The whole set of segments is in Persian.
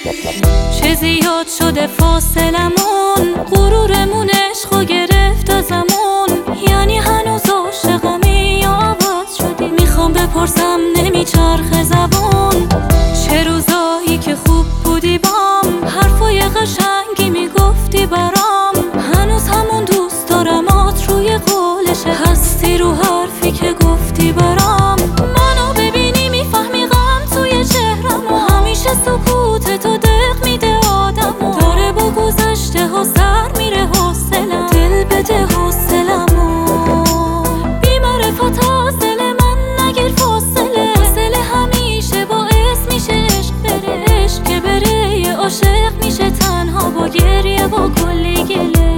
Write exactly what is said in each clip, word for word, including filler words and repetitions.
چه زیاد شده فاصلمون، غرورمون عشقو گرفت ازمون. یعنی هنوز عاشقمی یا عوض شدی؟ میخوام بپرسم نمیچرخه زبون. چه روزایی که خوب بودی بام، حرفای قشنگی میگفتی برام. هنوز همون دوست دارمات روی قولشه، هستی رو حرفی که گفتی برام. منو ببینی میفهمی غم توی چهرم، و همیشه سکوت تو دق میده آدمو. داره با گذشته ها سر میره حوصلم، دل بده حوصلمو. بی معرفت از دل من نگیر فاصله، فاصله همیشه باعث میشه عشق بره. عشق که بره یه عاشق میشه تنها، با گریه با کلی گله.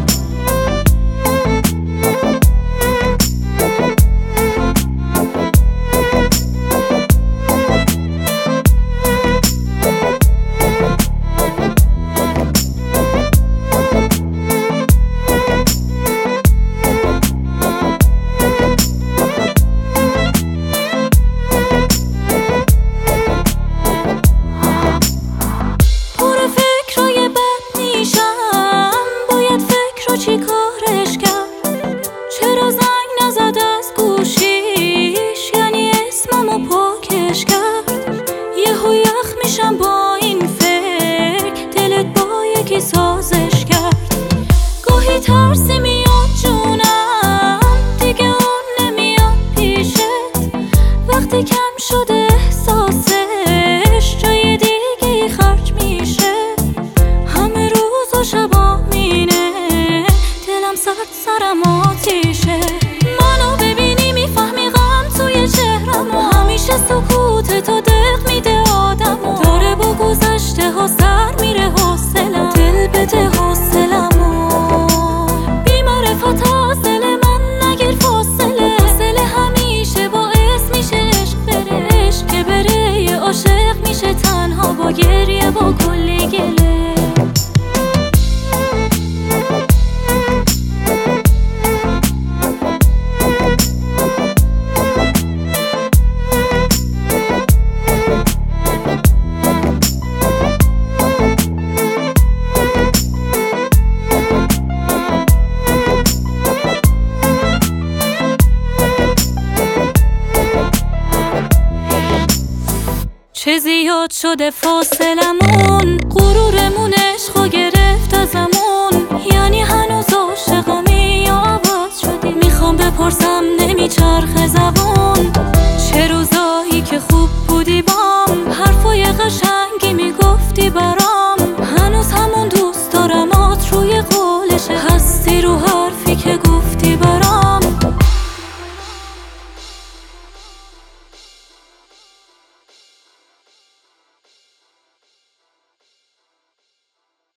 چی کارش کرد؟ چرا زنگ نزد از گوشیش؟ یعنی اسممو پاکش کرد. یهو یخ میشم با این فکر، دلت با یکی سازش کرد. گاهی ترسی میاد جونم، دیگه اون نمیاد پیشت. وقتی کم شده احساسش، جای دیگه خرج میشه. همه روز و شبا مینه، سرد سرم آتیشه. منو ببینی میفهمی غم توی چهرم، و همیشه سکوت تو دق میده آدمو. داره با گذشته ها سر میره حوصلم، دل بده حوصلمو. بی معرفت از دل من نگیر فاصله، فاصله همیشه باعث میشه عشق بره. عشق که بره یه عاشق میشه تنها، با گریه با کلی گله. چه زیاد شده فاصلمون، غرورمون عشقو گرفت ازمون. یعنی هنوز عاشقمی یا عوض شدی؟ میخوام بپرسم نمیچرخه زبون. چه روزایی که خوب